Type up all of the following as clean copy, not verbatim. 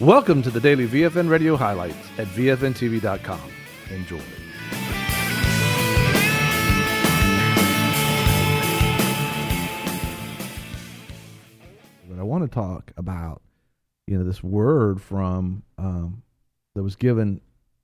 Welcome to the daily VFN radio highlights at VFNTV.com. Enjoy. But I want to talk about, this word from that was given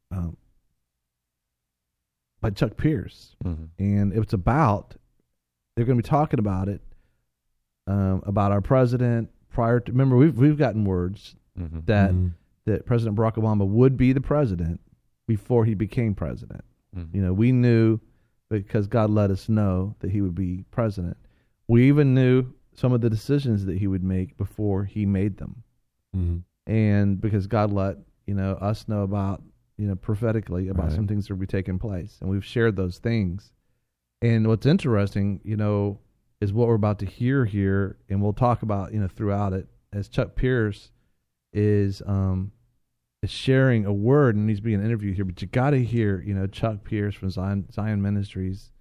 by Chuck Pierce, and it's about. They're going to be talking about it about our president prior to. Remember, we've gotten words that President Barack Obama would be the president before he became president. We knew because God let us know that he would be president. We even knew some of the decisions that he would make before he made them. And because God let, us know about, prophetically about some things that would be taking place. And we've shared those things. And what's interesting, is what we're about to hear here. And we'll talk about, throughout it, as Chuck Pierce is sharing a word, and he's being interviewed here. But you got to hear, Chuck Pierce from Zion Ministries.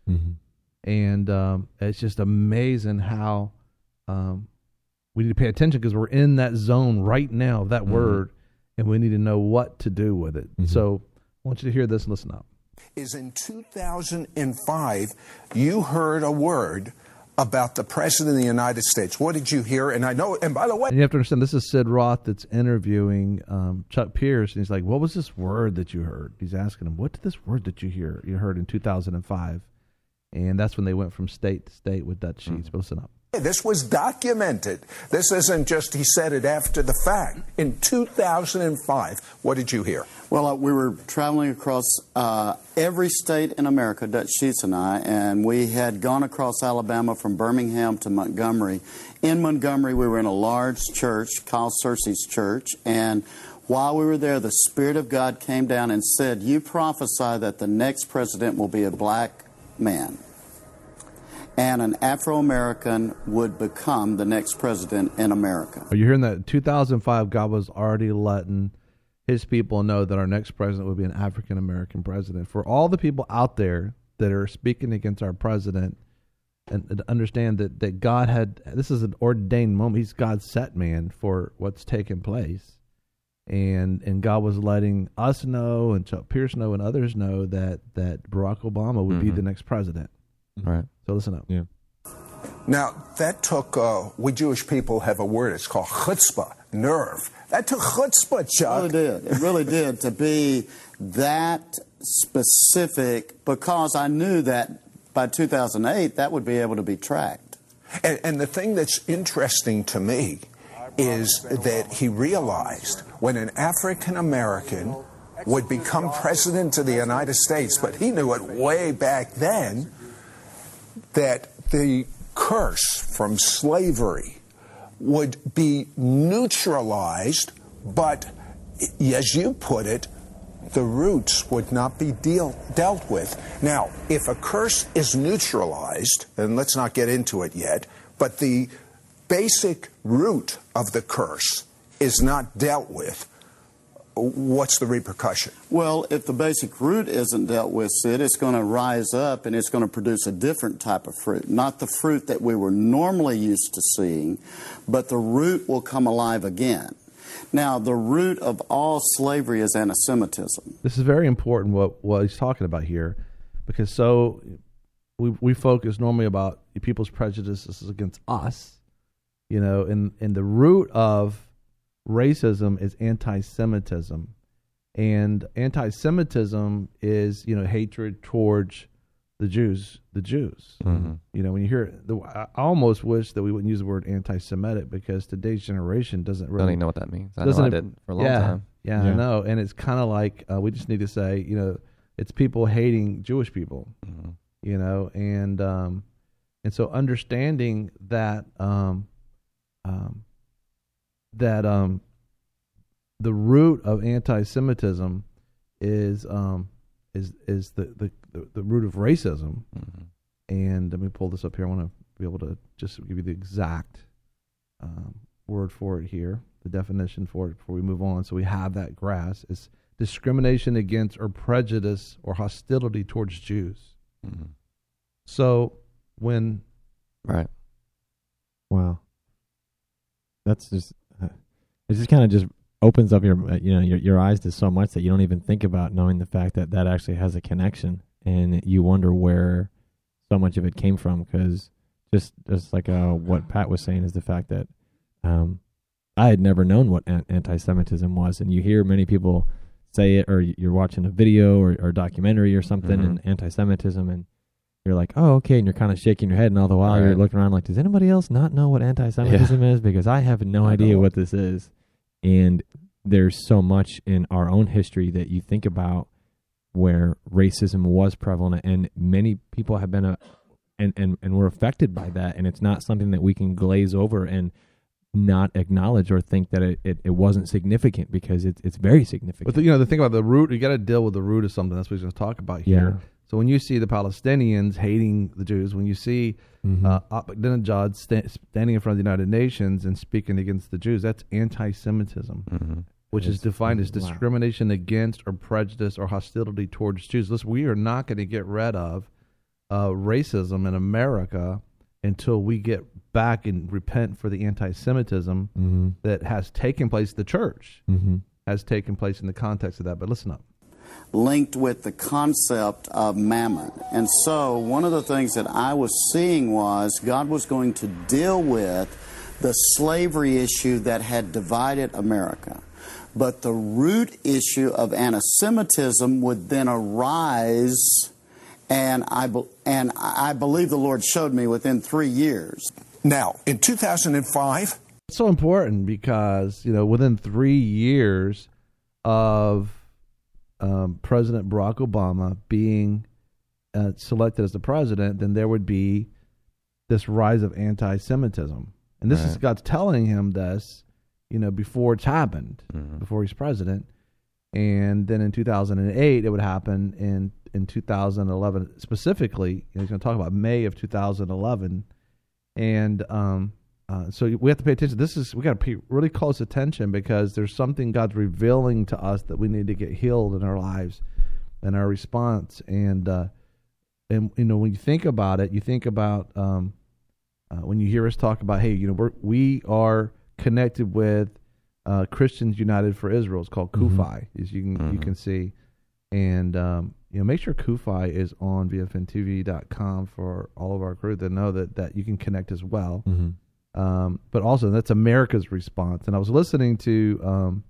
And it's just amazing how we need to pay attention, because we're in that zone right now of that word, and we need to know what to do with it. So I want you to hear this and listen up. Is in 2005, you heard a word about the President of the United States. What did you hear? And I know, and by the way... And you have to understand, this is Sid Roth that's interviewing Chuck Pierce, and he's like, what was this word that you heard? He's asking him, what did this word that you heard in 2005? And that's when they went from state to state with Dutch Sheets. But listen up. This was documented. This isn't just he said it after the fact. In 2005, what did you hear? Well, we were traveling across every state in America, Dutch Sheets and I, and we had gone across Alabama from Birmingham to Montgomery. In Montgomery, we were in a large church, Kyle Searcy's church, and while we were there, the Spirit of God came down and said, you prophesy that the next president will be a black man, and an Afro-American would become the next president in America. Are you hearing that? In 2005, God was already letting his people know that our next president would be an African-American president. For all the people out there that are speaking against our president, and understand that God had, this is an ordained moment. He's God's set man for what's taking place. And God was letting us know, and Chuck Pierce know, and others know that Barack Obama would be the next president. All right. So listen up. Yeah. Now, that took, we Jewish people have a word, it's called chutzpah, nerve. That took chutzpah, Chuck. It really did. It really did, to be that specific, because I knew that by 2008, that would be able to be tracked. And the thing that's interesting to me is that he realized when an African American would become president of the United States, but he knew it way back then, that the curse from slavery would be neutralized, but as you put it, the roots would not be dealt with. Now, if a curse is neutralized, and let's not get into it yet, but the basic root of the curse is not dealt with, what's the repercussion? Well, if the basic root isn't dealt with, Sid, it's going to rise up and it's going to produce a different type of fruit. Not the fruit that we were normally used to seeing, but the root will come alive again. Now, the root of all slavery is anti-Semitism. This is very important what he's talking about here, because we focus normally about people's prejudices against us, and the root of racism is anti-Semitism, and anti-Semitism is hatred towards the Jews. When you hear I almost wish that we wouldn't use the word anti-Semitic, because today's generation doesn't really don't even know what that means. I know I did for a long time. Yeah, I know, and it's kind of like we just need to say it's people hating Jewish people, and so understanding that the root of anti-Semitism is the root of racism. And let me pull this up here. I want to be able to just give you the exact word for it here, the definition for it before we move on. So we have that grasp. It's discrimination against or prejudice or hostility towards Jews. So when... Right. Wow. That's just... It's just kind of just opens up your eyes to so much that you don't even think about, knowing the fact that that actually has a connection, and you wonder where so much of it came from. Because just like what Pat was saying is the fact that I had never known what anti-Semitism was, and you hear many people say it, or you're watching a video or a documentary or something, and anti-Semitism, and you're like, oh, okay, and you're kind of shaking your head, and all the while you're looking around like, does anybody else not know what anti-Semitism is? Because I have no idea what this is. And there's so much in our own history that you think about where racism was prevalent, and many people have been and were affected by that, and it's not something that we can glaze over and not acknowledge or think that it wasn't significant, because it's very significant. But the thing about the root, you got to deal with the root of something. That's what he's going to talk about here. Yeah. So when you see the Palestinians hating the Jews, when you see Ahmadinejad standing in front of the United Nations and speaking against the Jews, that's anti-Semitism, which is defined as discrimination against or prejudice or hostility towards Jews. Listen, we are not going to get rid of racism in America until we get back and repent for the anti-Semitism that has taken place. The church has taken place in the context of that. But listen up. Linked with the concept of mammon. And so one of the things that I was seeing was God was going to deal with the slavery issue that had divided America. But the root issue of anti-Semitism would then arise, and I believe the Lord showed me within 3 years. Now, in 2005... It's so important because, within 3 years of President Barack Obama being selected as the president, then there would be this rise of anti-Semitism. And this is God's telling him this, before it's happened, before he's president. And then in 2008, it would happen. In 2011, specifically, he's going to talk about May of 2011. And so we have to pay attention. We got to pay really close attention, because there's something God's revealing to us that we need to get healed in our lives and our response. And when you think about it, you think about when you hear us talk about, hey, we are connected with Christians United for Israel. It's called CUFI, as you can see. And make sure CUFI is on VFNTV.com for all of our crew to know that you can connect as well. But also, that's America's response. And I was listening to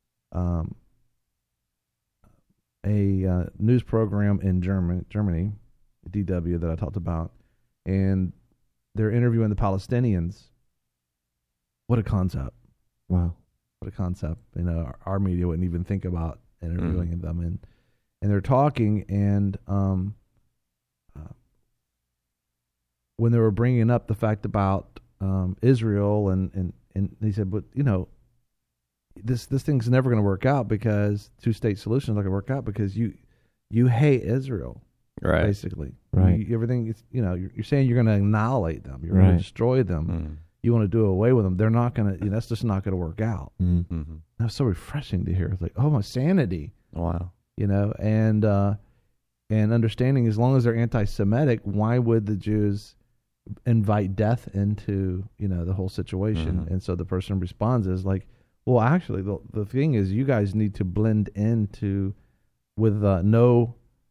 a news program in Germany, DW, that I talked about, and they're interviewing the Palestinians. What a concept! Wow, what a concept! Our media wouldn't even think about interviewing them, and they're talking, and when they were bringing up the fact about Israel, and he said, but this thing's never going to work out, because two-state solution is not going to work out, because you hate Israel, right? Basically, right? Everything is, you're saying you're going to annihilate them, you're going to destroy them, you want to do away with them. They're not going to. That's just not going to work out. That's so refreshing to hear. It's like, oh, my sanity. Wow. And understanding, as long as they're anti-Semitic, why would the Jews invite death into the whole situation? And so the person responds is like, well, actually the thing is, you guys need to blend into with no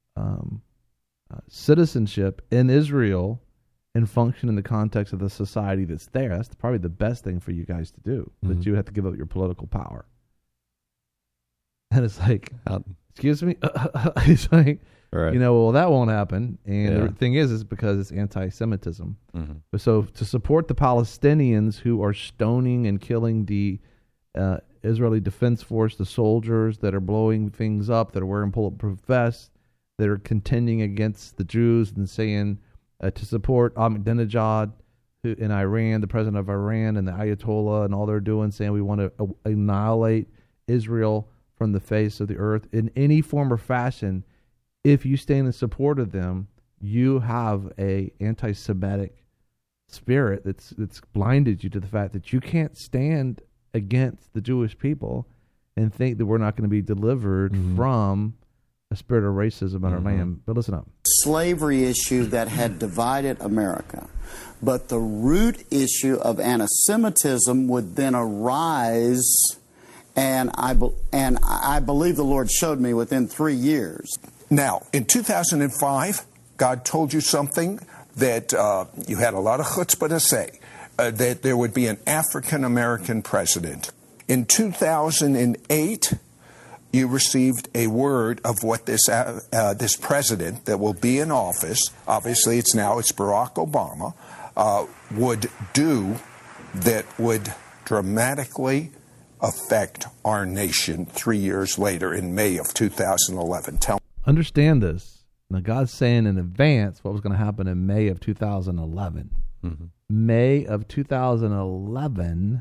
citizenship in Israel and function in the context of the society that's there. That's probably the best thing for you guys to do, but you have to give up your political power. And it's like, excuse me? He's like, well, that won't happen. And the thing is because it's anti-Semitism. So to support the Palestinians who are stoning and killing the Israeli Defense Force, the soldiers that are blowing things up, that are wearing bulletproof vests, that are contending against the Jews and saying to support Ahmadinejad in Iran, the president of Iran, and the Ayatollah, and all they're doing, saying we want to annihilate Israel from the face of the earth in any form or fashion. If you stand in support of them, you have a anti-Semitic spirit that's blinded you to the fact that you can't stand against the Jewish people and think that we're not going to be delivered from a spirit of racism in our land. But listen up. Slavery issue that had divided America. But the root issue of anti-Semitism would then arise, And I believe the Lord showed me within 3 years. Now, in 2005, God told you something that you had a lot of chutzpah to say, that there would be an African-American president. In 2008, you received a word of what this president that will be in office, obviously it's Barack Obama, would do that would dramatically affect our nation 3 years later in May of 2011. Understand this. Now, God's saying in advance what was going to happen in May of 2011. Mm-hmm. May of 2011,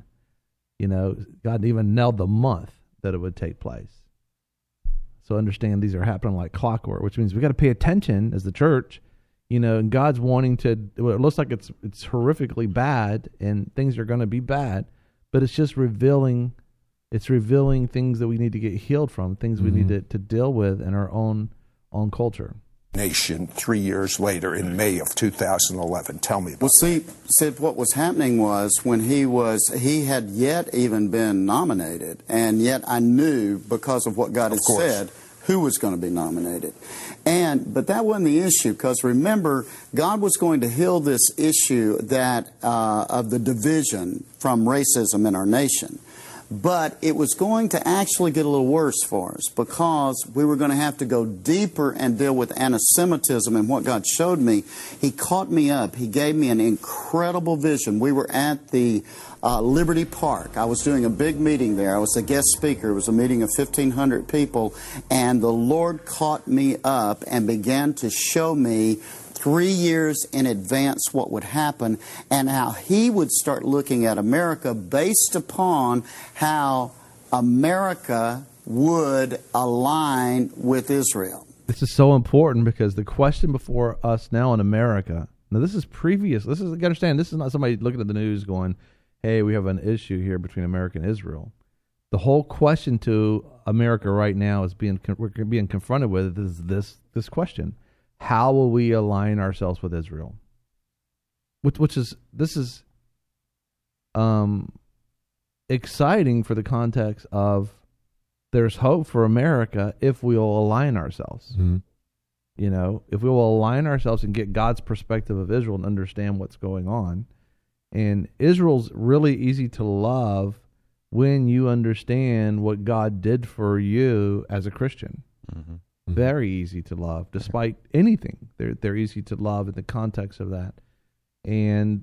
God even nailed the month that it would take place. So understand these are happening like clockwork, which means we got to pay attention as the church, and God's wanting to, it looks like it's horrifically bad and things are going to be bad, but it's just revealing things that we need to get healed from, things we need to deal with in our own culture. Nation 3 years later in May of 2011. Tell me about Sid, what was happening was when he had yet even been nominated, and yet I knew because of what God had said who was going to be nominated. But that wasn't the issue, because remember, God was going to heal this issue that of the division from racism in our nation. But it was going to actually get a little worse for us, because we were going to have to go deeper and deal with anti-Semitism. And what God showed me, He caught me up. He gave me an incredible vision. We were at the Liberty Park. I was doing a big meeting there. I was a guest speaker. It was a meeting of 1,500 people. And the Lord caught me up and began to show me 3 years in advance what would happen, and how He would start looking at America based upon how America would align with Israel. This is so important, because the question before us now in America, now this is previous, you understand, this is not somebody looking at the news going, hey, we have an issue here between America and Israel. The whole question to America right now is we're being confronted with is this question. How will we align ourselves with Israel? This is exciting for the context of there's hope for America if we'll align ourselves. Mm-hmm. If we will align ourselves and get God's perspective of Israel and understand what's going on. And Israel's really easy to love when you understand what God did for you as a Christian. Mm-hmm. Very easy to love, despite anything. They're easy to love in the context of that, and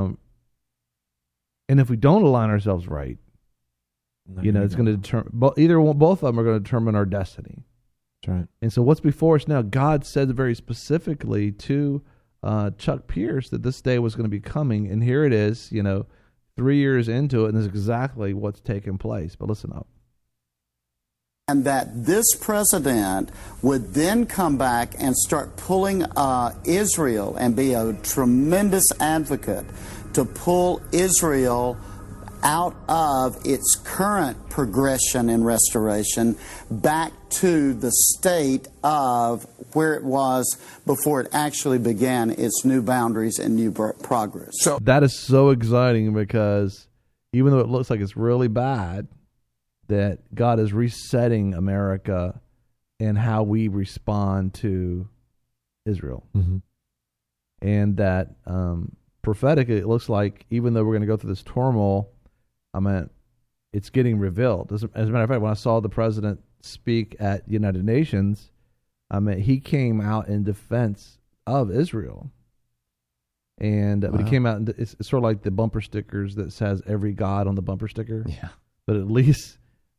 if we don't align ourselves right, it's going to determine. Both of them are going to determine our destiny. That's right. And so, what's before us now? God said very specifically to Chuck Pierce that this day was going to be coming, and here it is. 3 years into it, and this is exactly what's taking place. But listen up. And that this president would then come back and start pulling Israel and be a tremendous advocate to pull Israel out of its current progression and restoration back to the state of where it was before it actually began its new boundaries and new progress. So that is so exciting, because even though it looks like it's really bad, that God is resetting America and how we respond to Israel. Mm-hmm. And that prophetically, it looks like even though we're going to go through this turmoil, it's getting revealed. As a matter of fact, when I saw the president speak at the United Nations, he came out in defense of Israel. And but he came out, and it's sort of like the bumper stickers that says every God on the bumper sticker. Yeah. But at least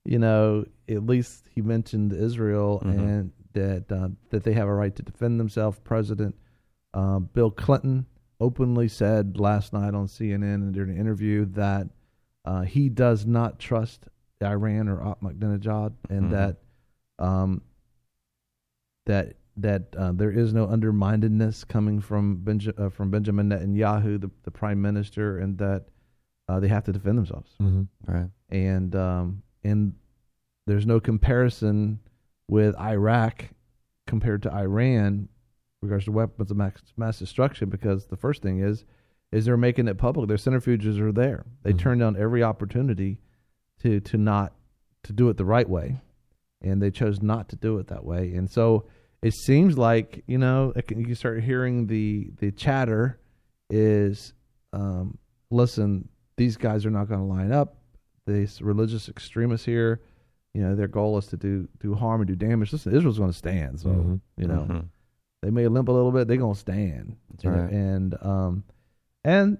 he mentioned Israel, mm-hmm. and that they have a right to defend themselves. President Bill Clinton openly said last night on CNN and during an interview that he does not trust Iran or Ahmadinejad, and mm-hmm. that there is no underminedness coming from Benjamin Netanyahu, the prime minister, and that they have to defend themselves. Mm-hmm. Right. And there's no comparison with Iraq compared to Iran in regards to weapons of mass destruction, because the first thing is they're making it public. Their centrifuges are there. They mm-hmm. turn down every opportunity to not to do it the right way, and they chose not to do it that way. And so it seems like, you can start hearing the chatter is, listen, these guys are not going to line up. These religious extremists here, their goal is to do harm and do damage. Listen, Israel's going to stand. So, they may limp a little bit. They're going to stand. That's right. And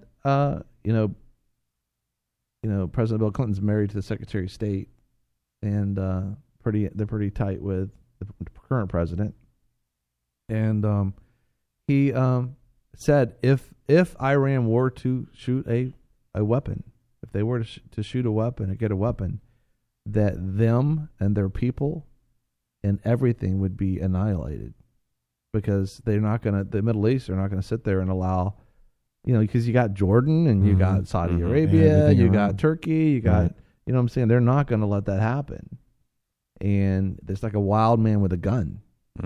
President Bill Clinton's married to the Secretary of State, and they're pretty tight with the current president. And he said if Iran were to shoot a weapon, if they were to shoot a weapon or get a weapon, that them and their people and everything would be annihilated, because the Middle East are not going to sit there and allow, because you got Jordan and you got Saudi Arabia, you got Turkey, you got, you know what I'm saying? They're not going to let that happen. And it's like a wild man with a gun.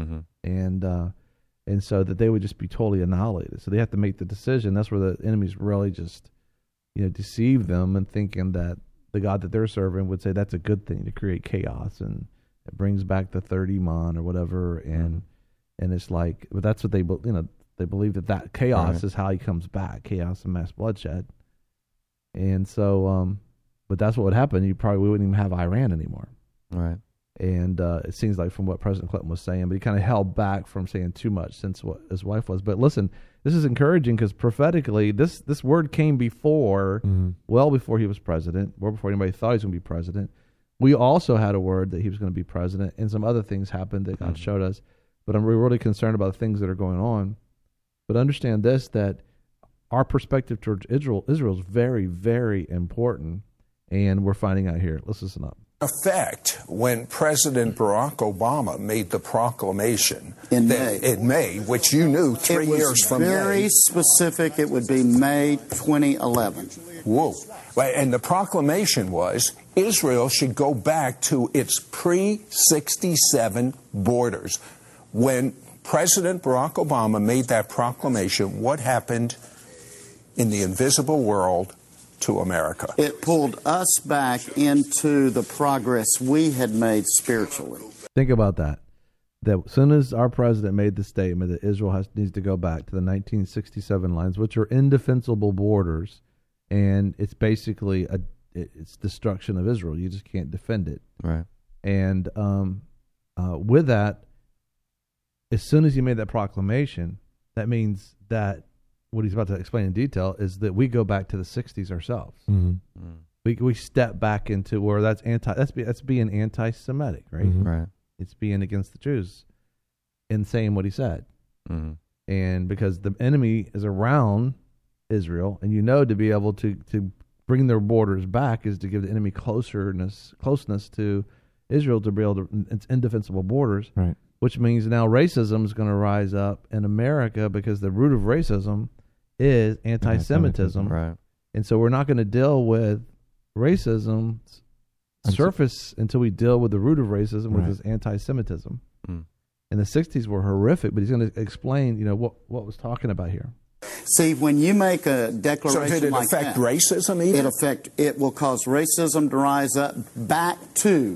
And so that they would just be totally annihilated. So they have to make the decision. That's where the enemies really just, deceive them, and thinking that the God that they're serving would say that's a good thing to create chaos, and it brings back the third Iman or whatever. And it's like, but that's what they believe that chaos is how he comes back, chaos and mass bloodshed. And so, but that's what would happen. We wouldn't even have Iran anymore. Right. And it seems like from what President Clinton was saying, but he kind of held back from saying too much since what his wife was. But listen, this is encouraging, because prophetically, this word came before, well before he was president, well before anybody thought he was going to be president. We also had a word that he was going to be president, and some other things happened that God showed us. But I'm really concerned about the things that are going on. But understand this, that our perspective towards Israel is very, very important, and we're finding out here. Let's listen up. Effect when President Barack Obama made the proclamation in May, which you knew 3 years from May. It was very specific. It would be May 2011. Whoa. And the proclamation was Israel should go back to its pre-67 borders. When President Barack Obama made that proclamation, what happened in the invisible world to America? It pulled us back into the progress we had made spiritually. Think about that. That as soon as our president made the statement that Israel needs to go back to the 1967 lines, which are indefensible borders, and it's basically it's destruction of Israel. You just can't defend it. Right. And with that, as soon as he made that proclamation, that means that what he's about to explain in detail is that we go back to the 60s ourselves. We step back into where that's being anti-Semitic, right? Right. It's being against the Jews and saying what he said. And because the enemy is around Israel, and to be able to bring their borders back is to give the enemy closeness to Israel, to be able to, it's indefensible borders, right? Which means now racism is going to rise up in America, because the root of racism is anti-Semitism. Right. And so we're not going to deal with racism surface until we deal with the root of racism, which is anti-Semitism. And the 60s were horrific, but he's going to explain, what was talking about here. See, when you make a declaration so did it like affect that, racism even? It will cause racism to rise up back to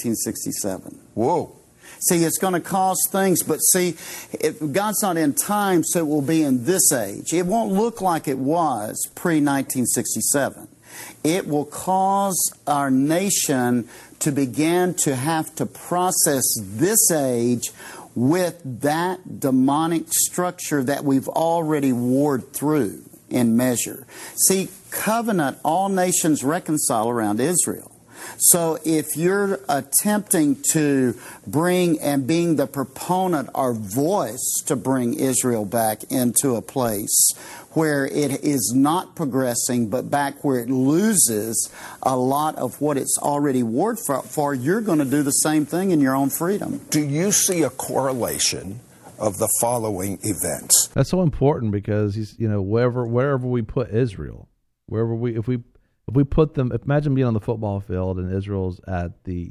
1967. Whoa. See, it's going to cause things, but see, God's not in time, so it will be in this age. It won't look like it was pre-1967. It will cause our nation to begin to have to process this age with that demonic structure that we've already warred through in measure. See, covenant, all nations reconcile around Israel. So if you're attempting to bring and being the proponent or voice to bring Israel back into a place where it is not progressing, but back where it loses a lot of what it's already warred for, you're going to do the same thing in your own freedom. Do you see a correlation of the following events? That's so important, because he's, wherever we put Israel, if we put them, imagine being on the football field and Israel's at the,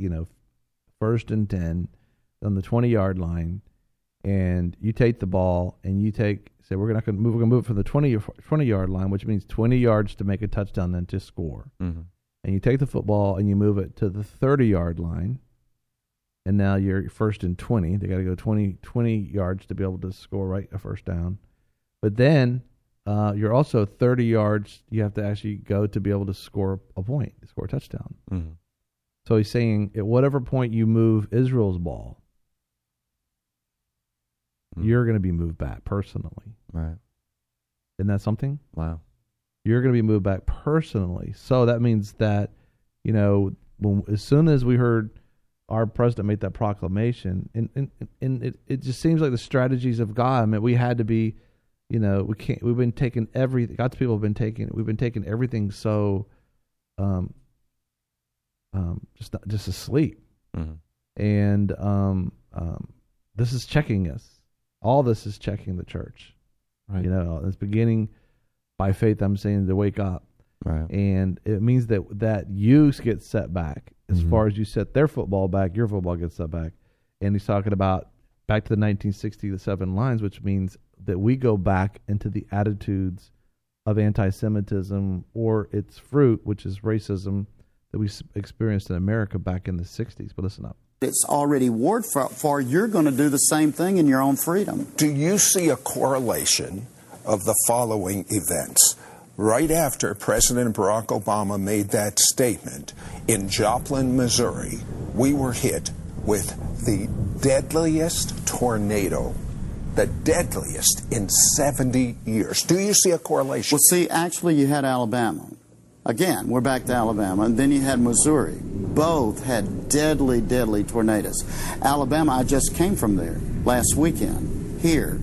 1st and 10 on the 20-yard line, and you take the ball and say we're going to move it from the 20-yard line, which means 20 yards to make a touchdown, then to score. and you take the football and you move it to the 30-yard line, and now you're 1st and 20. They got to go 20 yards to be able to score a first down. But then you're also 30 yards. You have to actually go to be able to score a point, score a touchdown. Mm-hmm. So he's saying at whatever point you move Israel's ball, you're going to be moved back personally. Right. Isn't that something? Wow. You're going to be moved back personally. So that means that, as soon as we heard our president make that proclamation, and it just seems like the strategies of God. I mean, we had to be, we've been taking everything. God's people have been taking everything so, just asleep. Mm-hmm. And this is checking us. All this is checking the church. Right. It's beginning by faith. I'm saying to wake up. Right. And it means that you get set back. As far as you set their football back, your football gets set back. And he's talking about back to the 1967 lines, which means that we go back into the attitudes of anti-Semitism or its fruit, which is racism that we experienced in America back in the 60s. But listen up. It's already warred for. You're going to do the same thing in your own freedom. Do you see a correlation of the following events? Right after President Barack Obama made that statement, in Joplin, Missouri, we were hit with the deadliest tornado, the deadliest in 70 years. Do you see a correlation? Well, see, actually, you had Alabama. Again, we're back to Alabama. And then you had Missouri. Both had deadly, deadly tornadoes. Alabama, I just came from there last weekend here.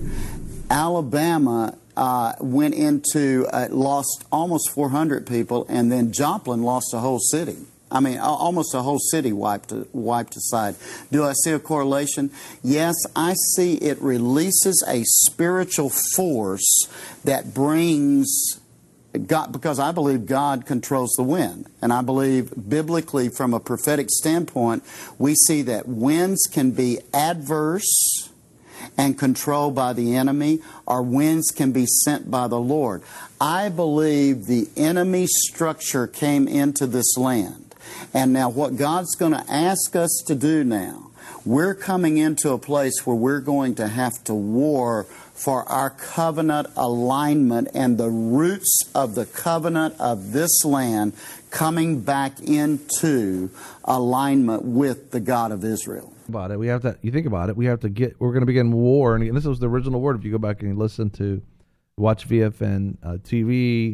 Alabama went into, lost almost 400 people, and then Joplin lost a whole city. I mean, almost a whole city wiped aside. Do I see a correlation? Yes, I see it releases a spiritual force that brings God, because I believe God controls the wind. And I believe biblically, from a prophetic standpoint, we see that winds can be adverse and controlled by the enemy, or winds can be sent by the Lord. I believe the enemy structure came into this land. And now what God's going to ask us to do now, we're coming into a place where we're going to have to war for our covenant alignment and the roots of the covenant of this land coming back into alignment with the God of Israel. About it, we have to. You think about it. We're going to begin war, and this was the original word. If you go back and listen to, watch VFN TV,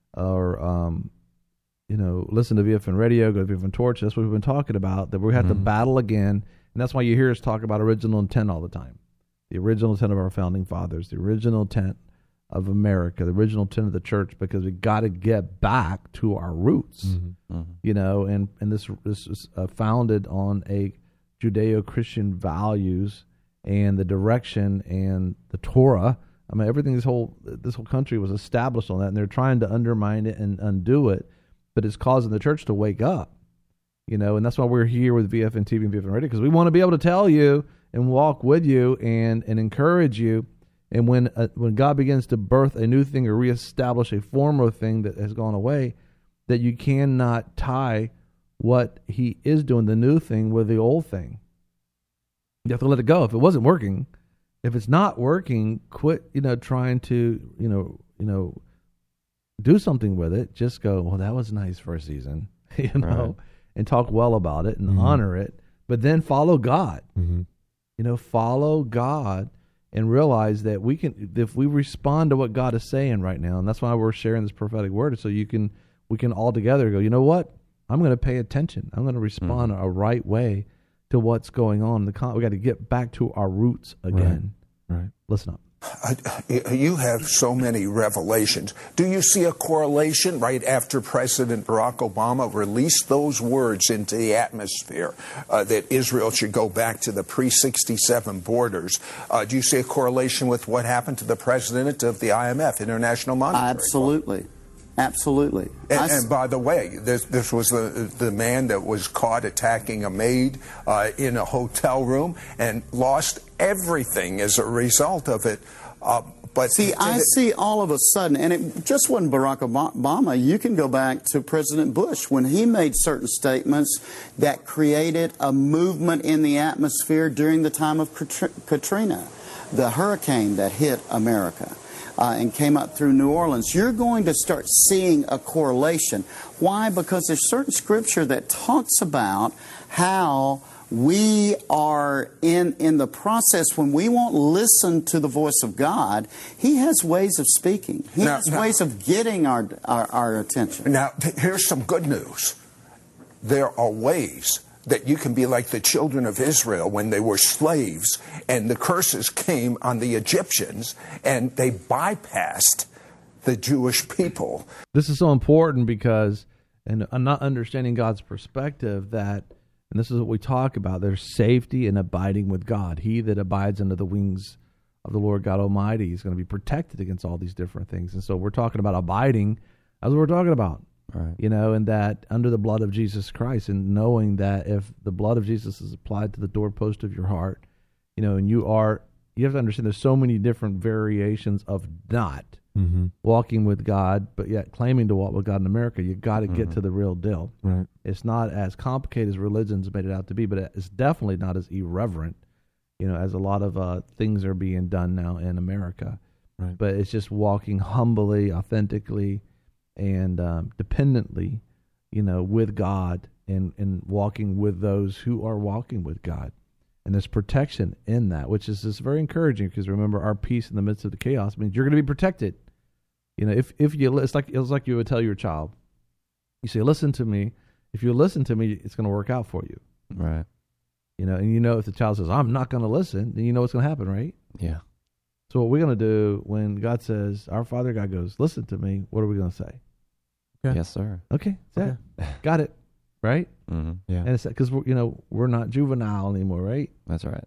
or listen to VFN radio, go to VFN Torch. That's what we've been talking about. That we have to battle again, and that's why you hear us talk about original intent all the time. The original intent of our founding fathers, the original intent of America, the original intent of the church, because we got to get back to our roots. And this is founded on a Judeo-Christian values and the direction and the Torah. I mean, everything, this whole country was established on that, and they're trying to undermine it and undo it, but it's causing the church to wake up, and that's why we're here with VFN TV and VFN Radio, because we want to be able to tell you and walk with you and encourage you. And when God begins to birth a new thing or reestablish a former thing that has gone away, that you cannot tie what he is doing, the new thing, with the old thing. You have to let it go. If it wasn't working, if it's not working, quit, trying to, do something with it. Just go, well, that was nice for a season, Right. and talk well about it and honor it, but then follow God. Follow God and realize that we can, if we respond to what God is saying right now, and that's why we're sharing this prophetic word, so we can all together go, you know what? I'm going to pay attention. I'm going to respond a right way to what's going on. We got to get back to our roots again. Right. Listen up. You have so many revelations. Do you see a correlation right after President Barack Obama released those words into the atmosphere that Israel should go back to the pre-67 borders? Do you see a correlation with what happened to the president of the IMF, International Monetary Fund? Absolutely. Absolutely. And by the way, this was the man that was caught attacking a maid in a hotel room and lost everything as a result of it. But See, I see all of a sudden, and it just wasn't Barack Obama. You can go back to President Bush when he made certain statements that created a movement in the atmosphere during the time of Katrina, the hurricane that hit America. And came up through New Orleans. You're going to start seeing a correlation. Why? Because there's certain scripture that talks about how we are in the process when we won't listen to the voice of God. He has ways of speaking. He has ways of getting our attention. Now, here's some good news. There are ways that you can be like the children of Israel when they were slaves and the curses came on the Egyptians and they bypassed the Jewish people. This is so important because, and I'm not understanding God's perspective that, and this is what we talk about, there's safety in abiding with God. He that abides under the wings of the Lord God Almighty is going to be protected against all these different things. And so we're talking about abiding. That's what we're talking about. Right. You know, and that under the blood of Jesus Christ, and knowing that if the blood of Jesus is applied to the doorpost of your heart, you know, and you have to understand there's so many different variations of not walking with God, but yet claiming to walk with God in America. You got to get to the real deal. Right. It's not as complicated as religion's made it out to be, but it's definitely not as irreverent, you know, as a lot of things are being done now in America. Right. But it's just walking humbly, authentically, and dependently, you know, with God and walking with those who are walking with God. And there's protection in that, which is just very encouraging because remember, our peace in the midst of the chaos means you're going to be protected. You know, if you, it's like you would tell your child, you say, listen to me. If you listen to me, it's going to work out for you. Right. You know, and you know if the child says, I'm not going to listen, then you know what's going to happen, right? Yeah. So what we're going to do when God says, our Father God goes, listen to me, what are we going to say? Okay. Yes, sir. Okay, that's it. Got it, right? Mm-hmm. Yeah. And it's because we're not juvenile anymore, right? That's right.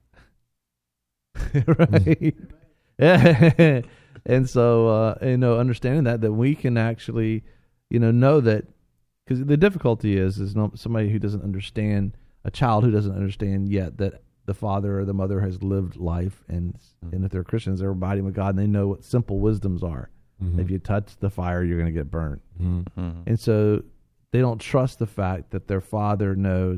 Right. Yeah. And so understanding that we can actually, know that, because the difficulty is somebody who doesn't understand, a child who doesn't understand yet that the father or the mother has lived life, and if they're Christians, they're abiding with God, and they know what simple wisdoms are. Mm-hmm. If you touch the fire, you're going to get burnt. Mm-hmm. And so they don't trust the fact that their father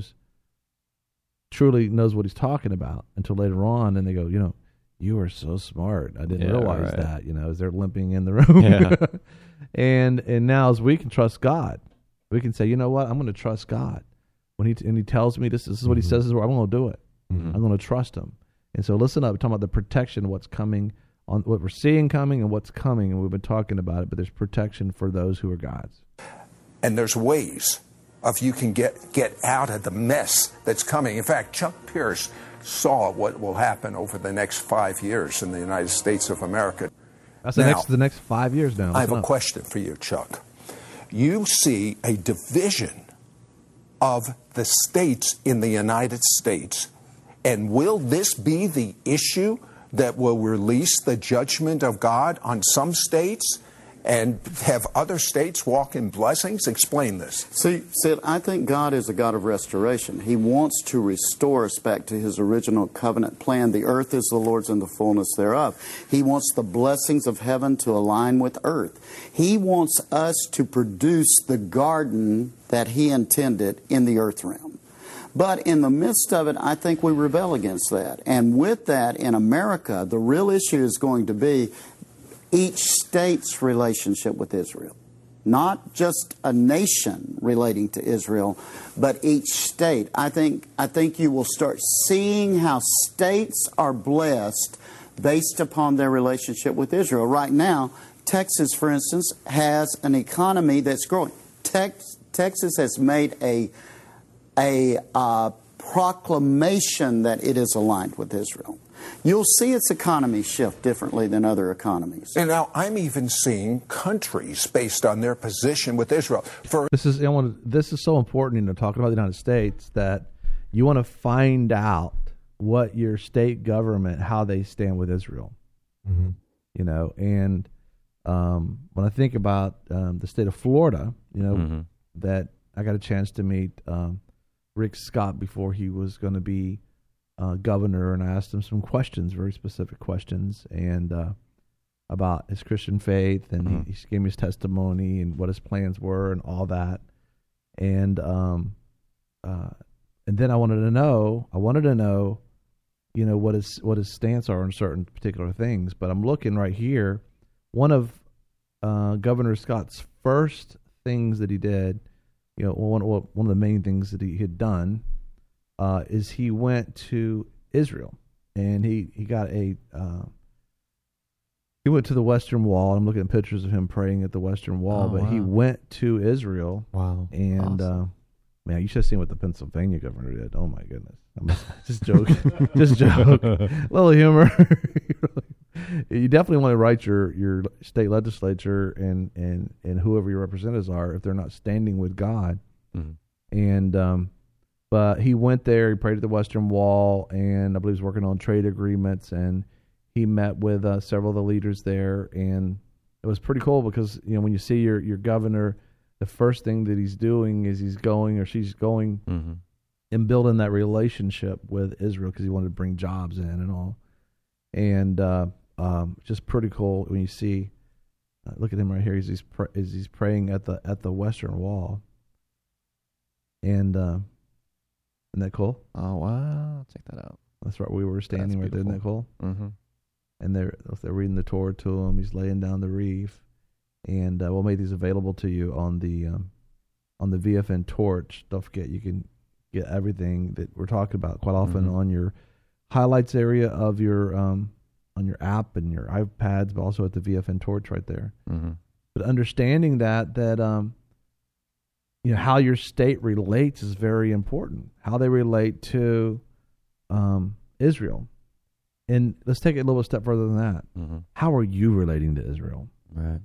truly knows what he's talking about until later on, and they go, you are so smart. I didn't realize that, as they're limping in the room. Yeah. And now as we can trust God, we can say, you know what, I'm going to trust God. When he tells me this is what he says, I'm going to do it. Mm-hmm. I'm going to trust him. And so listen up, we're talking about the protection, what's coming, on what we're seeing coming and what's coming, and we've been talking about it, but there's protection for those who are God's. And there's ways of you can get out of the mess that's coming. In fact, Chuck Pierce saw what will happen over the next 5 years in the United States of America. That's Now, the next 5 years now. I have a Listen up. question for you, Chuck. You see a division of the states in the United States, and will this be the issue that will release the judgment of God on some states and have other states walk in blessings? Explain this. See, Sid, I think God is a God of restoration. He wants to restore us back to His original covenant plan. The earth is the Lord's and the fullness thereof. He wants the blessings of heaven to align with earth. He wants us to produce the garden that He intended in the earth realm. But in the midst of it, I think we rebel against that. And with that, in America, the real issue is going to be each state's relationship with Israel. Not just a nation relating to Israel, but each state. I think you will start seeing how states are blessed based upon their relationship with Israel. Right now, Texas, for instance, has an economy that's growing. Texas has made a proclamation that it is aligned with Israel. You'll see its economy shift differently than other economies. And now I'm even seeing countries based on their position with Israel. This is so important, talking about the United States, that you want to find out what your state government, how they stand with Israel. Mm-hmm. And when I think about the state of Florida, that I got a chance to meet Rick Scott before he was going to be governor, and I asked him some questions, very specific questions, and about his Christian faith, and he gave me his testimony and what his plans were and all that. And then I wanted to know, what his stance are on certain particular things. But I'm looking right here. One of Governor Scott's first things that he did, one of the main things that he had done, is he went to Israel, and he got he went to the Western Wall. I'm looking at pictures of him praying at the Western Wall, he went to Israel. Wow. And awesome. Man, you should have seen what the Pennsylvania governor did. Oh my goodness. I'm just joking. Just joke. A little humor. You definitely want to write your state legislature and whoever your representatives are if they're not standing with God. And but he went there, he prayed at the Western Wall, and I believe he was working on trade agreements, and he met with several of the leaders there, and it was pretty cool because when you see your governor, the first thing that he's doing is she's going and building that relationship with Israel because he wanted to bring jobs in and all. And just pretty cool when you see. Look at him right here. He's praying at the Western Wall. And isn't that cool? Oh wow! Check that out. That's right. We were standing right there. Isn't that cool? Mm-hmm. And they're reading the Torah to him. He's laying down the reef. And we'll make these available to you on the VFN Torch. Don't forget, you can get everything that we're talking about quite often on your highlights area of your on your app and your iPads, but also at the VFN Torch right there. But understanding that how your state relates is very important. How they relate to Israel, and let's take it a little step further than that. How are you relating to Israel? Right.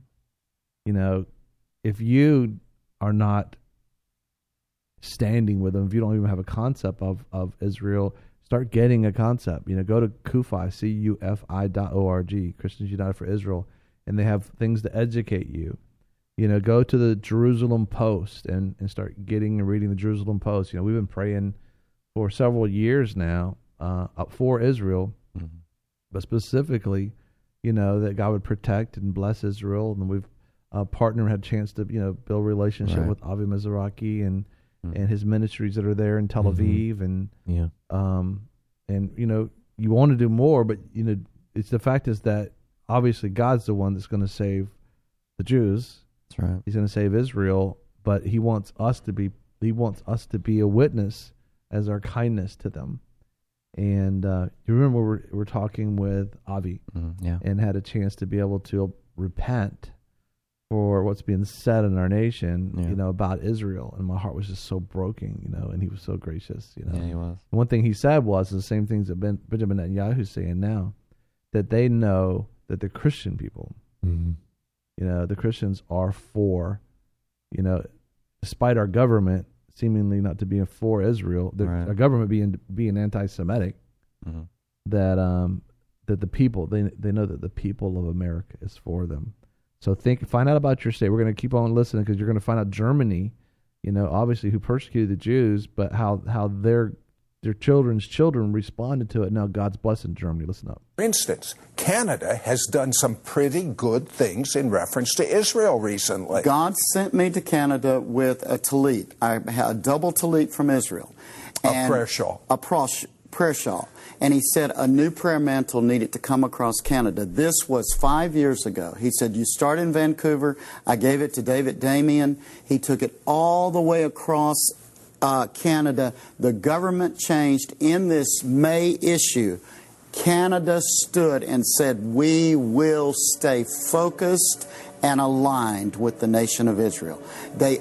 If you are not standing with them, if you don't even have a concept of Israel, start getting a concept. Go to CUFI, CUFI.org, Christians United for Israel, and they have things to educate you. Go to the Jerusalem Post and start getting and reading the Jerusalem Post. We've been praying for several years now for Israel, but specifically, that God would protect and bless Israel, and we've partner had a chance to build a relationship with Avi Mizrahi and his ministries that are there in Tel Aviv, and you want to do more, but it's the fact is that obviously God's the one that's going to save the Jews. That's right. He's going to save Israel, but He wants us to be a witness as our kindness to them. And you remember we're talking with Avi, and had a chance to be able to repent for what's being said in our nation, about Israel, and my heart was just so broken, and he was so gracious, Yeah, he was. One thing he said was the same things that Benjamin Netanyahu's saying now, that they know that the Christian people, the Christians are for, despite our government seemingly not to be for Israel, our government being anti-Semitic, that the people they know that the people of America is for them. So find out about your state. We're going to keep on listening because you're going to find out Germany, obviously who persecuted the Jews, but how their children's children responded to it. Now God's blessing Germany. Listen up. For instance, Canada has done some pretty good things in reference to Israel recently. God sent me to Canada with a tallit. I had a double tallit from Israel. A prayer shawl. A prayer shawl. And he said a new prayer mantle needed to come across Canada. This was 5 years ago. He said, you start in Vancouver. I gave it to David Damien. He took it all the way across Canada. The government changed in this May issue. Canada stood and said, we will stay focused and aligned with the nation of Israel. They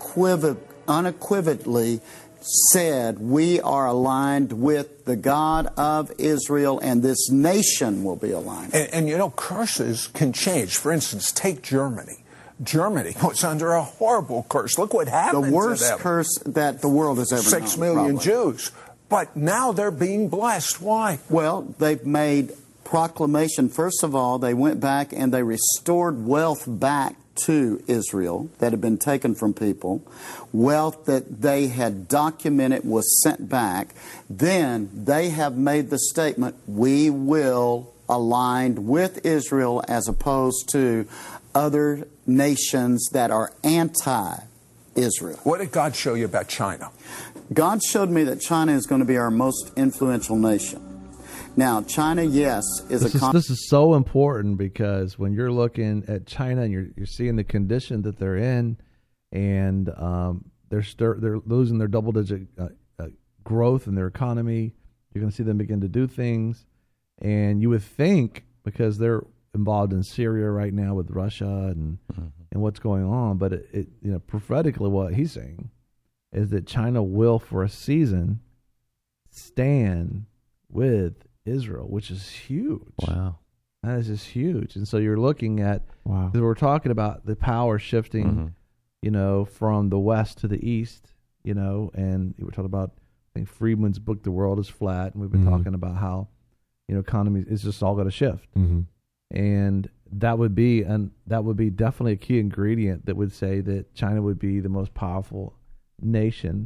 unequivocally said, we are aligned with the God of Israel, and this nation will be aligned. And curses can change. For instance, take Germany. Germany was under a horrible curse. Look what happened to them. The worst curse that the world has ever known. 6 million Jews. But now they're being blessed. Why? Well, they've made proclamation. First of all, they went back and they restored wealth back to Israel that had been taken from people. Wealth that they had documented was sent back. Then they have made the statement, we will aligned with Israel as opposed to other nations that are anti-Israel. What did God show you about China? God showed me that China is going to be our most influential nation. Now, China, yes, is this is so important, because when you're looking at China and you're seeing the condition that they're in, and they're losing their double-digit growth in their economy. You're going to see them begin to do things, and you would think, because they're involved in Syria right now with Russia and what's going on, but it prophetically what he's saying is that China will, for a season, stand with Israel, which is huge. Wow. That is just huge. And so you're looking at, because we're talking about the power shifting, from the west to the east, and we're talking about, I think Friedman's book, The World is Flat, and we've been talking about how, economy is just all going to shift. And that would be definitely a key ingredient that would say that China would be the most powerful nation,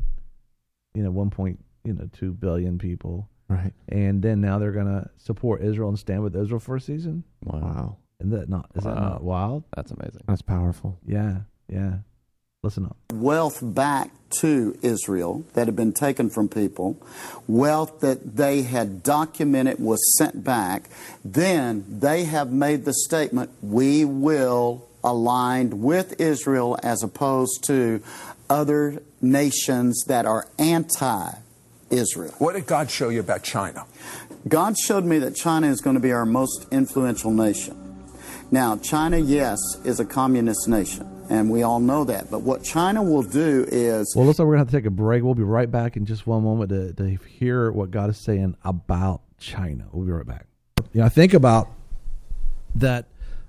1.2 billion people. Right. And then now they're going to support Israel and stand with Israel for a season. Wow. Is that not wild? That's amazing. That's powerful. Yeah. Listen up. Wealth back to Israel that had been taken from people, wealth that they had documented was sent back. Then they have made the statement, we will align with Israel as opposed to other nations that are anti-Israel. What did God show you about China? God showed me that China is going to be our most influential nation. Now, China, yes, is a communist nation, and we all know that. But what China will do is... Well, looks like we're going to have to take a break. We'll be right back in just one moment to hear what God is saying about China. We'll be right back. I think about that,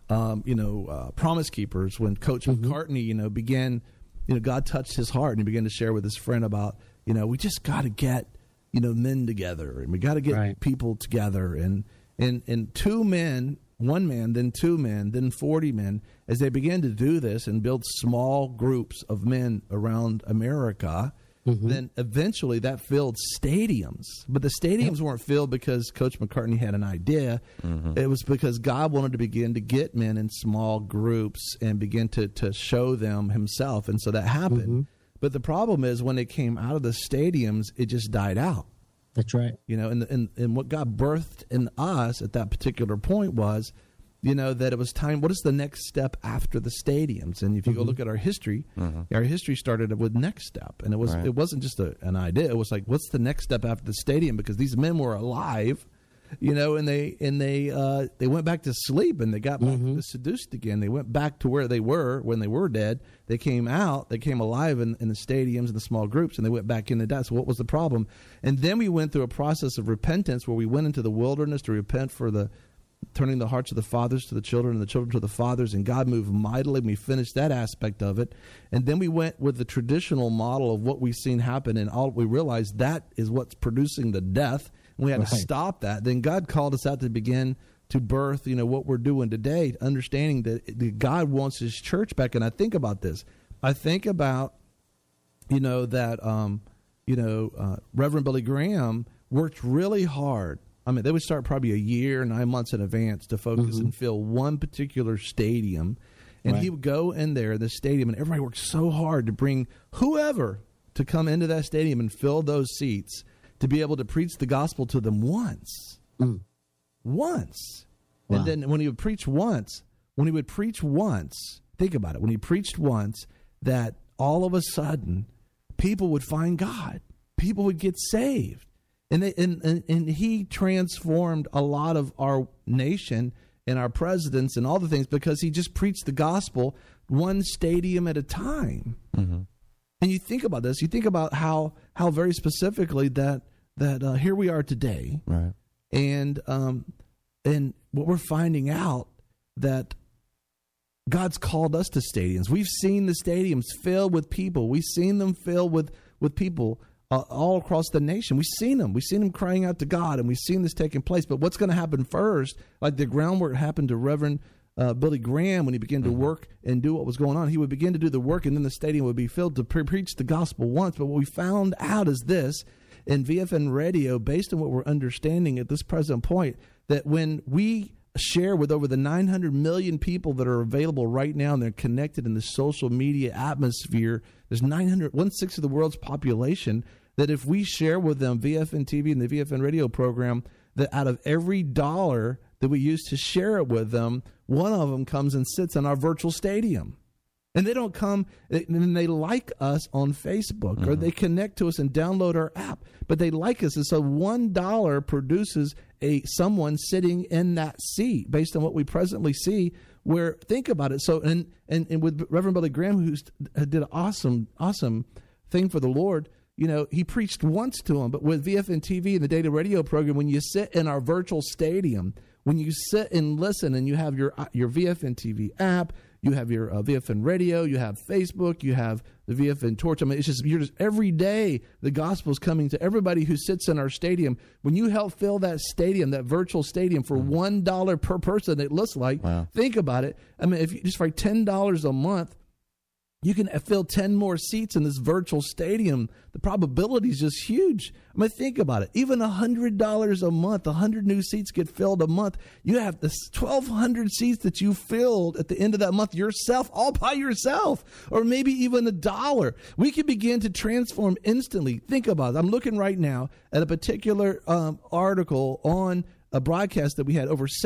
Promise Keepers, when Coach McCartney, began, God touched his heart and he began to share with his friend about, we just got to get, men together, and we got to get people together, and two men, one man, then two men, then 40 men, as they began to do this and build small groups of men around America, then eventually that filled stadiums. But the stadiums weren't filled because Coach McCartney had an idea. It was because God wanted to begin to get men in small groups and begin to show them himself. And so that happened. But the problem is when it came out of the stadiums, it just died out. That's right. And what God birthed in us at that particular point was, that it was time. What is the next step after the stadiums? And if you go look at our history started with next step, and it wasn't just an idea. It was like, what's the next step after the stadium? Because these men were alive, and they went back to sleep, and they got back seduced again. They went back to where they were when they were dead. They came out, they came alive in the stadiums and the small groups, and they went back into that. So what was the problem? And then we went through a process of repentance where we went into the wilderness to repent for the turning the hearts of the fathers to the children and the children to the fathers, and God moved mightily, and we finished that aspect of it. And then we went with the traditional model of what we've seen happen, and all we realized that is what's producing the death. We had to stop that. Then God called us out to begin to birth, what we're doing today, understanding that God wants his church back. And I think about this. I think about, that, Reverend Billy Graham worked really hard. I mean, they would start probably a year, 9 months in advance to focus and fill one particular stadium. And he would go in there in the stadium, and everybody worked so hard to bring whoever to come into that stadium and fill those seats to be able to preach the gospel to them once. Once. Wow. And then when he would preach once, think about it, when he preached once, that all of a sudden people would find God. People would get saved. And he transformed a lot of our nation and our presidents and all the things because he just preached the gospel one stadium at a time. And you think about this. You think about how very specifically that here we are today, right? And what we're finding out that God's called us to stadiums. We've seen the stadiums filled with people. We've seen them filled with people all across the nation. We've seen them. We've seen them crying out to God, and we've seen this taking place. But what's going to happen first? Like the groundwork happened to Reverend Billy Graham when he began to work and do what was going on. He would begin to do the work, and then the stadium would be filled to preach the gospel once. But what we found out is this, in VFN radio, based on what we're understanding at this present point, that when we share with over the 900 million people that are available right now and they're connected in the social media atmosphere, there's 1/6 of the world's population, that if we share with them VFN TV and the VFN radio program, that out of every dollar that we use to share it with them, one of them comes and sits in our virtual stadium. And they don't come, and they like us on Facebook, or they connect to us and download our app, but they like us. And so $1 produces someone sitting in that seat based on what we presently see. Where, think about it. So, and with Reverend Billy Graham, who did an awesome thing for the Lord, you know, he preached once to him, but with VFN TV and the data radio program, when you sit in our virtual stadium, when you sit and listen, and you have your VFN TV app, you have your VFN radio, you have Facebook, you have the VFN Torch. I mean, you're just every day the gospel is coming to everybody who sits in our stadium. When you help fill that stadium, that virtual stadium, for $1 per person, it looks like. Wow. Think about it. I mean, if you just for $10 a month, you can fill 10 more seats in this virtual stadium. The probability is just huge. I mean, think about it. Even $100 a month, 100 new seats get filled a month. You have this 1,200 seats that you filled at the end of that month yourself, all by yourself, or maybe even $1. We can begin to transform instantly. Think about it. I'm looking right now at a particular article on a broadcast that we had over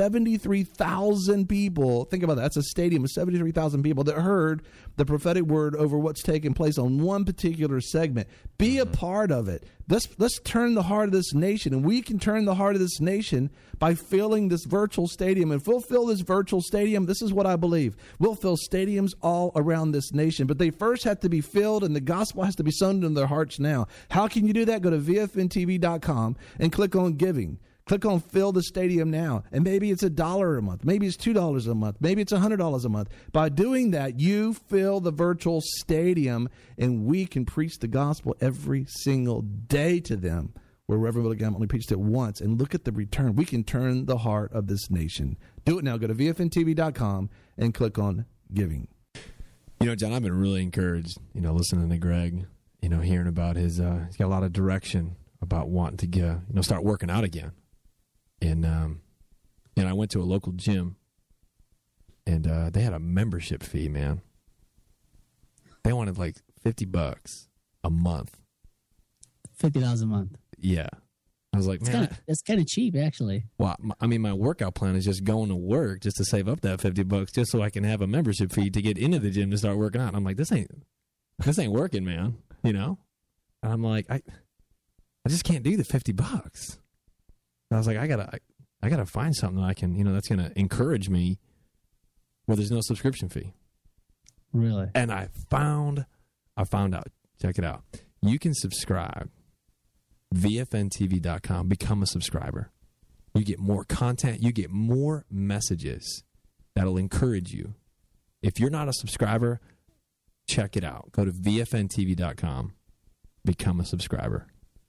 73,000 people. Think about that. That's a stadium of 73,000 people that heard the prophetic word over what's taking place on one particular segment. Be a part of it. Let's turn the heart of this nation, and we can turn the heart of this nation by filling this virtual stadium. And if we'll fill this virtual stadium, this is what I believe. We'll fill stadiums all around this nation, but they first have to be filled, and the gospel has to be sown into their hearts now. How can you do that? Go to VFNTV.com and click on giving. Click on Fill the Stadium Now, and maybe it's $1 a month. Maybe it's $2 a month. Maybe it's $100 a month. By doing that, you fill the virtual stadium, and we can preach the gospel every single day to them, where Reverend Billy Graham only preached it once. And look at the return. We can turn the heart of this nation. Do it now. Go to VFNTV.com and click on Giving. You know, John, I've been really encouraged, listening to Greg, hearing about his, he's got a lot of direction about wanting to get, start working out again. And I went to a local gym, and they had a membership fee, man. They wanted like $50 a month. $50 a month. Yeah. I was like, that's kind of cheap, actually. Well, my workout plan is just going to work just to save up that $50 just so I can have a membership fee to get into the gym to start working out. And I'm like, this ain't working, man. And I'm like, I just can't do the $50. I was like, I gotta find something that I can, that's gonna encourage me where there's no subscription fee. Really? And I found out. Check it out. You can subscribe. VFNTV.com. Become a subscriber. You get more content. You get more messages that'll encourage you. If you're not a subscriber, check it out. Go to VFNTV.com. Become a subscriber.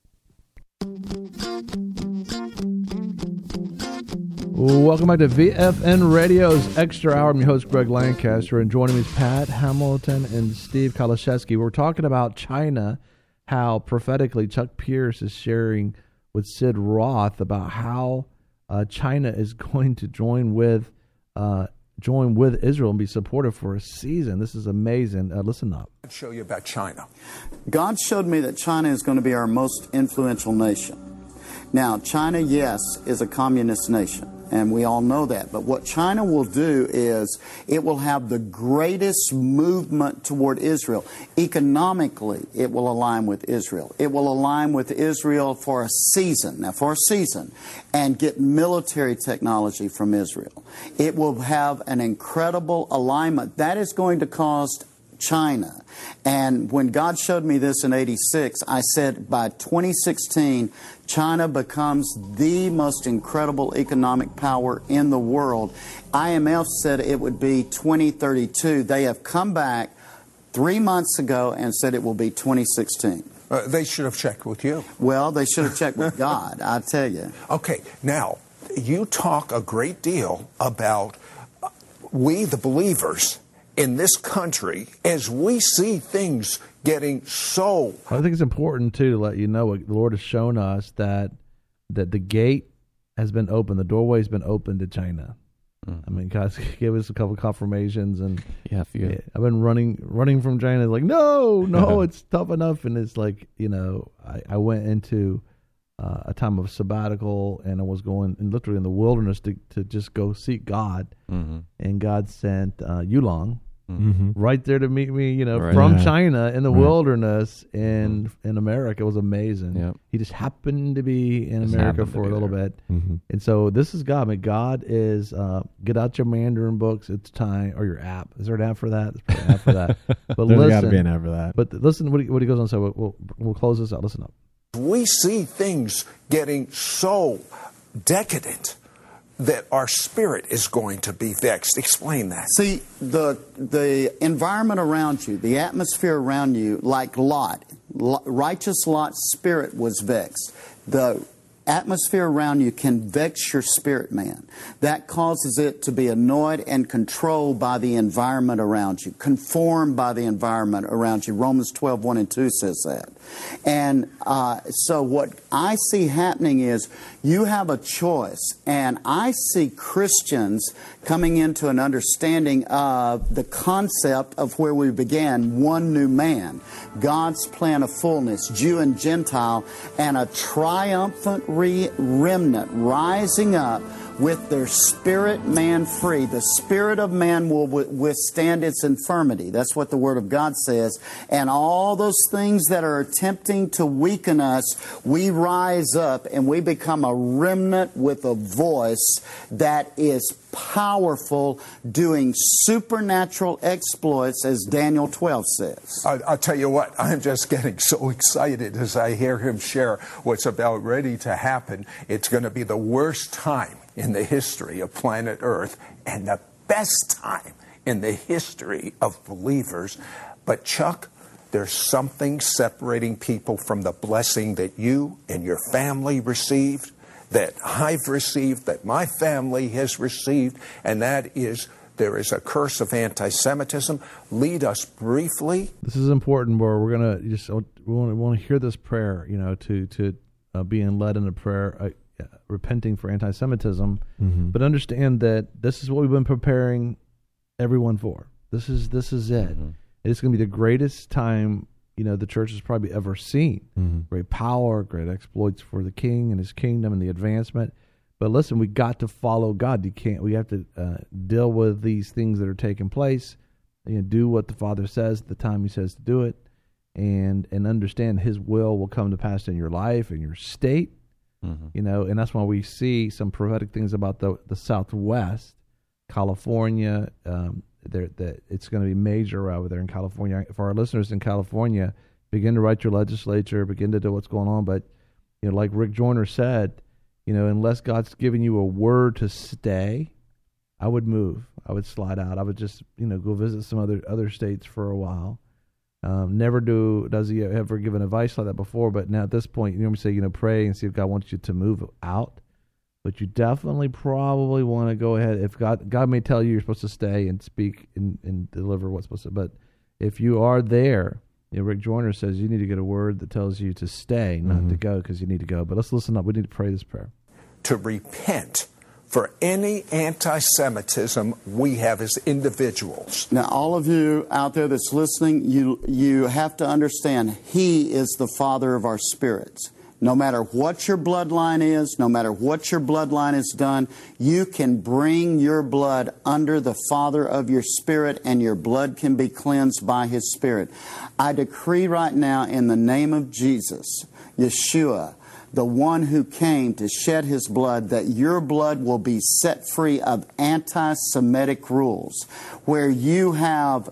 Welcome back to VFN Radio's Extra Hour. I'm your host, Greg Lancaster, and joining me is Pat Hamilton and Steve Kaliszewski. We're talking about China, how prophetically Chuck Pierce is sharing with Sid Roth about how China is going to join with Israel and be supportive for a season. This is amazing. Listen up. I'll show you about China. God showed me that China is going to be our most influential nation. Now, China, yes, is a communist nation, and we all know that. But what China will do is it will have the greatest movement toward Israel. Economically, it will align with Israel. It will align with Israel for a season, and get military technology from Israel. It will have an incredible alignment. That is going to cause China. And when God showed me this in '86, I said by 2016, China becomes the most incredible economic power in the world. IMF said it would be 2032. They have come back 3 months ago and said it will be 2016. They should have checked with you. Well, they should have checked with God, I tell you. Okay, now, you talk a great deal about we, the believers, in this country, as we see things getting so... I think it's important, too, to let you know what the Lord has shown us, that the gate has been open. The doorway's been open to China. I mean, God gave us a couple confirmations, and Yeah, I've been running from China. Like, no, it's tough enough. And it's like, I went into a time of sabbatical, and I was going and literally in the wilderness to just go seek God. And God sent Yulong right there to meet me, Right. from Yeah. China in the Right. wilderness in America. It was amazing. Yep. He just happened to be in Just America happened to for a be little there. bit. Mm-hmm. And so this is God. I mean, God is, get out your Mandarin books. It's time, or your app. Is there an app for that? There's probably an app for that. But There's got to listen, be an app for that. but listen what he goes on. So we'll close this out. Listen up. We see things getting so decadent that our spirit is going to be vexed. Explain that. See, the environment around you, the atmosphere around you, like Lot, righteous Lot's spirit was vexed. The atmosphere around you can vex your spirit, man. That causes it to be annoyed and controlled by the environment around you, conformed by the environment around you. Romans 12:1-2 says that. And so what I see happening is you have a choice, and I see Christians coming into an understanding of the concept of where we began, one new man, God's plan of fullness, Jew and Gentile, and a triumphant remnant rising up with their spirit man free. The spirit of man will withstand its infirmity. That's what the Word of God says. And all those things that are attempting to weaken us, we rise up and we become a remnant with a voice that is powerful, doing supernatural exploits, as Daniel 12 says. I'll tell you what, I'm just getting so excited as I hear him share what's about ready to happen. It's going to be the worst time in the history of planet Earth and the best time in the history of believers. But Chuck, there's something separating people from the blessing that you and your family received, that I've received, that my family has received, and that is there is a curse of anti-Semitism. Lead us briefly. This is important, where we're gonna we want to hear this prayer, to being led in a prayer, repenting for anti-Semitism, but understand that this is what we've been preparing everyone for. This is it. It's going to be the greatest time the church has probably ever seen. Great power, great exploits for the King and his kingdom and the advancement. But listen, we got to follow God. We have to deal with these things that are taking place. Do what the Father says at the time He says to do it, and understand His will come to pass in your life, in your state. And that's why we see some prophetic things about the Southwest, California. That it's going to be major over there in California. For our listeners in California, begin to write your legislature, begin to do what's going on. But like Rick Joyner said, unless God's giving you a word to stay, I would move. I would slide out. I would just go visit some other states for a while. Never does He ever give an advice like that before? But now at this point, we say pray and see if God wants you to move out. But you definitely probably want to go ahead. If God may tell you you're supposed to stay and speak and deliver what's supposed to. But if you are there, Rick Joyner says you need to get a word that tells you to stay, not to go, because you need to go. But let's listen up. We need to pray this prayer. To repent for any anti-Semitism we have as individuals. Now, all of you out there that's listening, you have to understand He is the Father of our spirits. No matter what your bloodline is, no matter what your bloodline has done, you can bring your blood under the Father of your spirit, and your blood can be cleansed by His Spirit. I decree right now in the name of Jesus, Yeshua, the one who came to shed His blood, that your blood will be set free of anti-Semitic rules. Where you have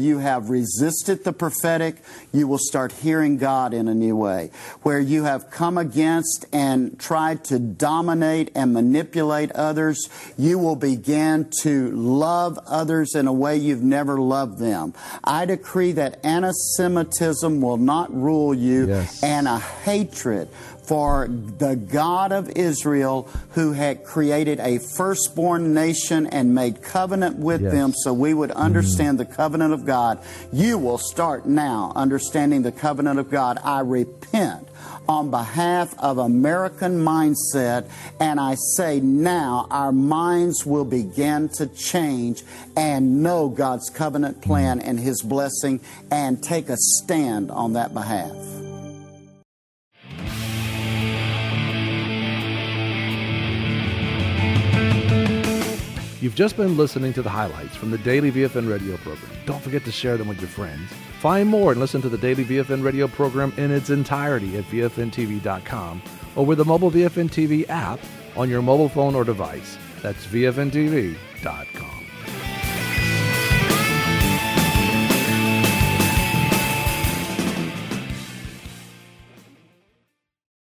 resisted the prophetic, you will start hearing God in a new way. Where you have come against and tried to dominate and manipulate others, you will begin to love others in a way you've never loved them. I decree that anti-Semitism will not rule you, Yes. and a hatred for the God of Israel, who had created a firstborn nation and made covenant with them so we would understand the covenant of God. You will start now understanding the covenant of God. I repent on behalf of American mindset, and I say now our minds will begin to change and know God's covenant plan and His blessing and take a stand on that behalf. You've just been listening to the highlights from the Daily VFN radio program. Don't forget to share them with your friends. Find more and listen to the Daily VFN radio program in its entirety at VFNTV.com or with the mobile VFN TV app on your mobile phone or device. That's VFNTV.com.